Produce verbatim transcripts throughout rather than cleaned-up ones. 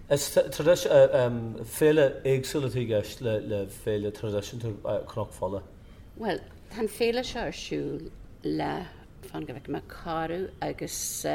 Is féle éagsúlatí gist le le féle tradition croch folle? Well, tan féle se arsúil le fan go bheith me carú agus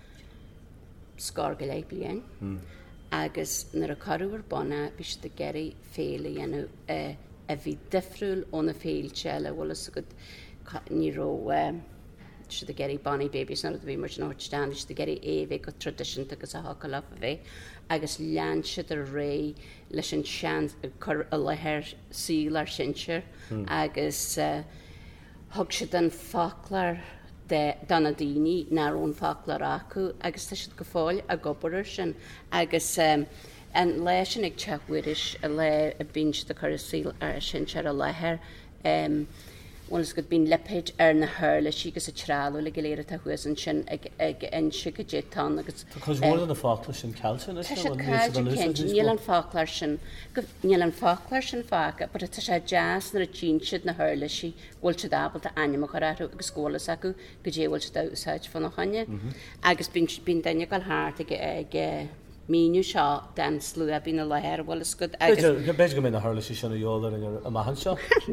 scar go le blian. Agus nar a carúar bonna bhís de geirí féle dhéanú a bhí difriúil óna féilte le bhlas a go ní ró si de geirí bonny babies nar a bhí mar an áirteán is de geirí éheh go tradition agus a haca le a bheith agus lean siad a ré leis an sean chur a lethir síl ar sinseir agus thug siad an fáclar dana daoine nar ón fáclar acu agus tá siad go fáil a gobarir sin agus an leis sin ag tehuiiris a le a bín siad a chur síl ar sinseir a lethir Onas go bín lepéid ar na thirla sígus a trálú le goléire a thuan sin ag an si go détán agus Cos mór an a fácla sin cailte níl an fáclair sin níl an fáclair sin fága, but tá sé jazz nar a tín siad na thirla sí bhil se dábal a aim chu rathú agus scólas acu go déhfuil se dáúsáid fan nach chaine agus bín daine gáil háart ag míú seo den slú a bína lethir bhil is good agus be go mé na hála sí sinna jóla a maihan seo?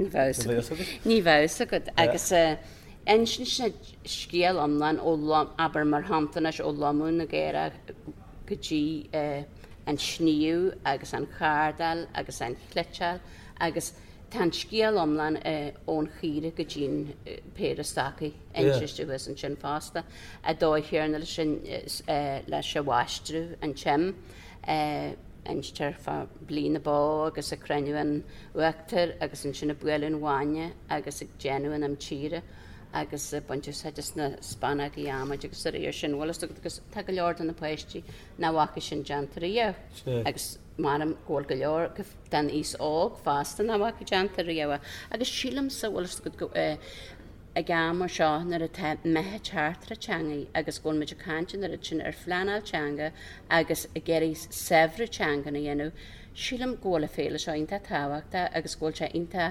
Ní bhs a go agus ein sin sinna scéal amlan ó aber mar hamtanas ó lamún na géire gotí an sníú agus an chárdal agus an chleteal agus tan scéal amlan ón chiire go dín pérastaí eintriúgus an sin fásta a dóithhéarna lei sin leis se bhaistru an teim einstar fa blina bá agus a creniu an uachtar agus an sinna builún bháine agus ag genuin am tíre agus bunte just na spanna í ama agus a réir sin bhlas agus tá go leor an na poisttí náhacha sin jantarí agus marm ggóil go leor go den os ág fásta náhacha jantarí agus sílam sa bhlas go a gamar seo nar a methe teartra teangaí agus ggóil meidir cantin ar sin ar fleanalteanga agus a geirí sefra teanga na dhéanú sílam ggóla féle seo inta táhachtta agus ggóil se inta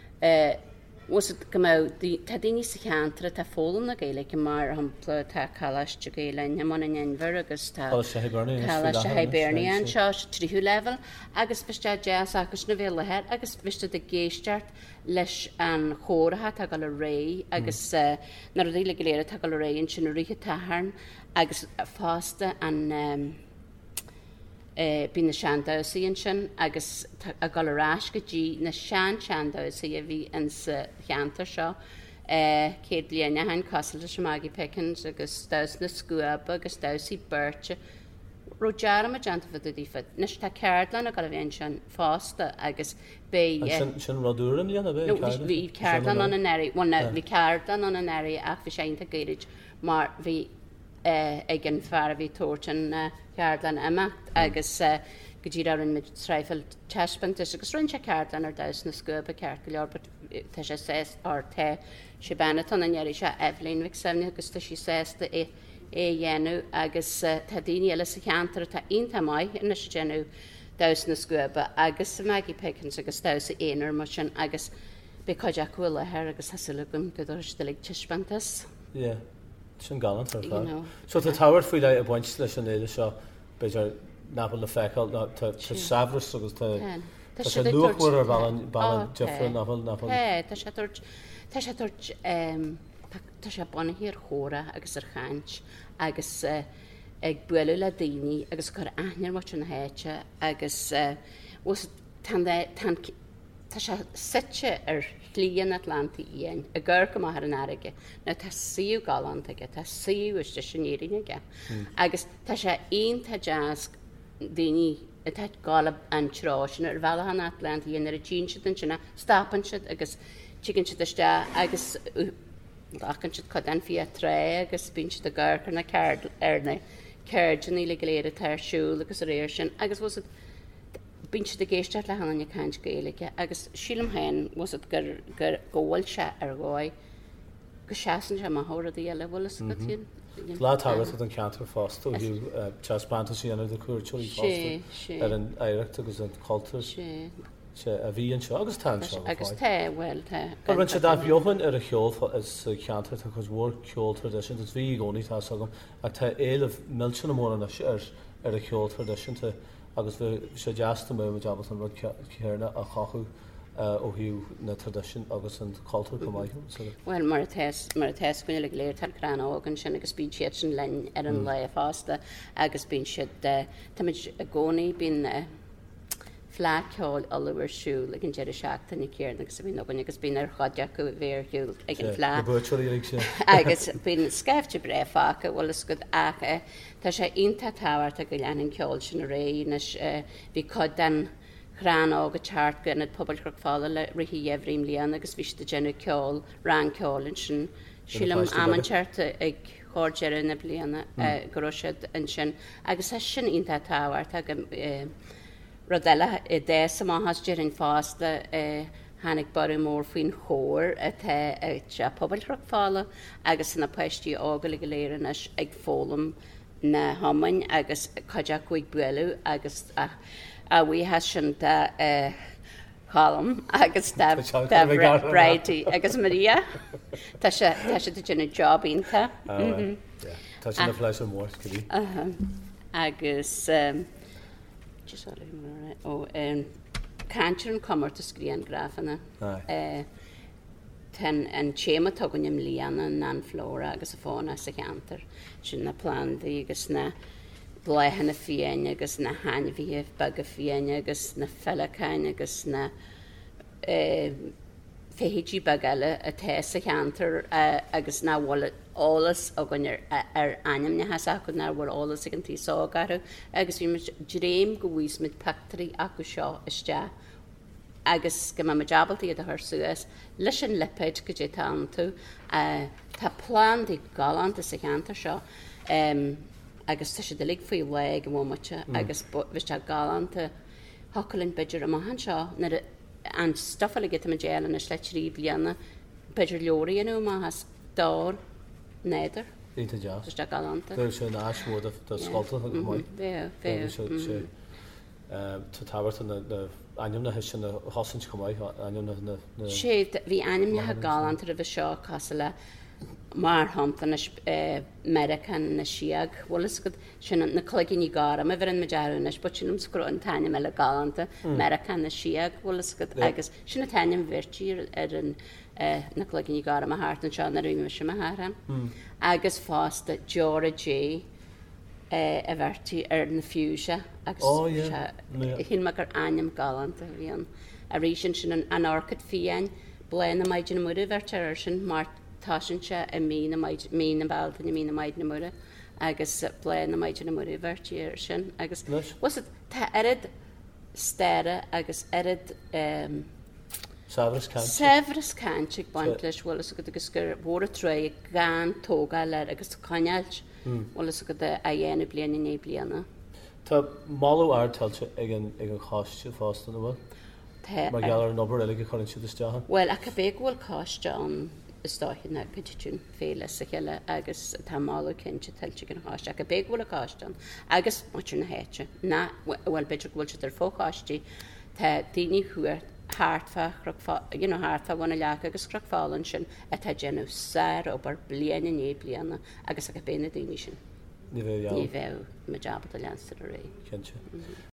was go tá daoine sa cheantra tá fólam na géile go mar hampla tá chalaiste géile man in Denver agus tá chalaiste Hibernian seo tríú level agus biste jazz agus na bhéilethe agus biste de géisteart leis an chórathe tá go le ré agus nar a dhíle goléire tá go le ré an sin rithe taharn agus fásta an bí na seandásaíon sin agus a galrás go dtí na sean seandásaí a bhí an sa cheantar seo céad bliana hain cosala sem Maggie Pickens agus stas na scuaba agus stasaí birte Rojar a janta fa a dífa nes tá ceartlan a gal bhéon sin fásta agus bé sin radúram líana bhí ceartlan an an airí bhí ceartlan an an airí ach bhí sénta gairid mar bhí ag an fear a bhí tóirtin ceartlan amacht agus go dtí an mid treifil teispantas agus rinn se ceartlan ar das na scuba ceart go leor tá sé sé ar te sé banna an an airí se Evelyn Vic semni agus tá sí sésta é é dhéanú agus tá daoine eile sa cheantar tá onanta maiid ina sé déanú das na scuba agus sa Maggie Pickens agus da sa éonar mar sin agus be coide acuil lethir agus hasilagum go dtí le teispantas. Sin galant ar fá. So tá táhar faoi le a bhaint leis an éile seo beidir napal le feáil tá safras agus tá sé luachhar ar bailin defra napal napal. Tá sé tuairt tá sé tuairt tá sé buna hir chóra agus ar chaint agus ag buú le daoine agus chu aithnear mar na héite agus tá sé site ar líon Atlanta íon a ggurr go mar an aige na tá siú galant aige tá siúiste sinnéiríige agus tá sé onanta jazz daoine tá gála an trásin ar bhela an Atlanta íon ar a ddín siad an sinna stapan siad agus chicken siad iste agus achan siad chud an fi tré agus bín siad a ggurchar na ceard ar na ceirdan í le goléire tarsúil agus a réir sin agus was bín siad a géisteart le hanna caiint gaeilge agus sílam hain was it gur gur ggóil se ar gáid go seaan se má thóra í eile bhlas go tíon. Látáras an ceantar fásta hiú teaspáanta sí anna de cuairteí fásta ar an éireacht agus an cultúr a bhí an seo agus tá seo. Agus té bhfuil te. Ran se dá bheohann ar a cheol is ceantar chus bhór ceol tradition is bhí gcónaí tá sagam a tá éileh millsena mór an ar ar a ceol tradiisiúnta agus bhí sé deasta mé jobal an rud céarna a chachu ó hiú na tradiisiún agus an cultúr go maiithú. Well mar mar a teiscuine le léir tar crán ágan sin agus bín siad sin lein ar an le fásta agus bín siad táid a gcónaí bín flaceáil alhar siú le an deidir seachta na céarna agus bhí nógan agus bín ar chaideach go bhéirúil ag an flá. Agus bín scaifte bre fácha bhfuil go acha tá sé onanta táhairta go leanan ceáil sin a ré nas bhí cod den Rán ága teart gan poblbal fála le rihí éhríim líana agus bhí de dénne ceáil rán ceáilinn sin sílam ammanseirta ag cháirdear na bliana goisiid an sin agus é sin onanta táhairt a rodile i dé sa máthas dearann fásta hánig barú mór faoin chóir a poblbal fála agus na peistí ága le go léiran ag fólam na hamain agus caideach chuig buú agus a bhí has sin de colm agus Brady agus Maria Tá sé de duna job ínta. Tá sin na fleis an mór goí. Agus ó cantir an commart a scrían grafanna. Ten an chéma tugannim líana an flóra agus a fána sa cheantar sin na plandaí agus na bléhanna fiáine agus na hainmhíh bag a fiáine agus na fellacáin agus na féhétí bag eile a té sa cheantar agus ná bhla álas a gan ar aim na hasach go ná bhfuil álas ag an tí ságaru agus bhí dréim go bhhuiis mit pectarí acu seo iste agus go ma jabaltaí a th suas leis an lipéid go dé tan tú tá plán í galanta sa cheantar seo agus tu sé de lig faoi le go bhmate agus bhís te galanta hocalinn beidir am han seo an stoffa le get am déan na sleitrí blianana beidir leoríanú má has dá néidir. Ínta deas. Bhís te galanta. Bhí sé na asmód a scolta go maiid. Bhí, bhí. Tá táhairt na aim na sin na hosint go maiid aim na... Sé bhí aim na galanta a bheith seo casa le mar hamta na American na siag bhlas go sin na cloigin í gara a bhar an mearú nes but sinm scro an taine me le galanta American na siag bhlas go agus sinna tainem virtír ar an na cloigin í gara a háart an seo na riimi sem a háran agus fásta Jora J a bhirtí ar na fiúise agus hin me gur aim galanta bhíon a rí sin sin an orcad fiáin blein na maidin na muú bhirtar sin mar táisiintse a mí na bailta na mí na maid na mura agus blein na maidin na muú bhirtíar sin agus was tá arid stéire agus arid Severas caiint baint leis bhlas go agus gur bhór a tre gan tóga le agus caiilt bhlas go a dhéanana bliana in é bliana. Tá máú airtailte ag an cháiste fástan bhfuil? Mar geall ar nobar eile go chuann siad isteach? Well, a bhéh bhfuil cáiste an istáithna pitún féle sa chéile agus tá mála cinnte tiltte an cháiste a bhéh bhfuil a cáistean agus muir na héite na bhfuil beidir bhfuil ar fóáistí tá daoine chuir háartfa háartfa bhna leach agus crofálann sin a tá déanú sair ó bar bliana ní bliana agus a go béna daoine sin. Ní bheith Ní bheith me jobba a leanstar a ré. Cinnte.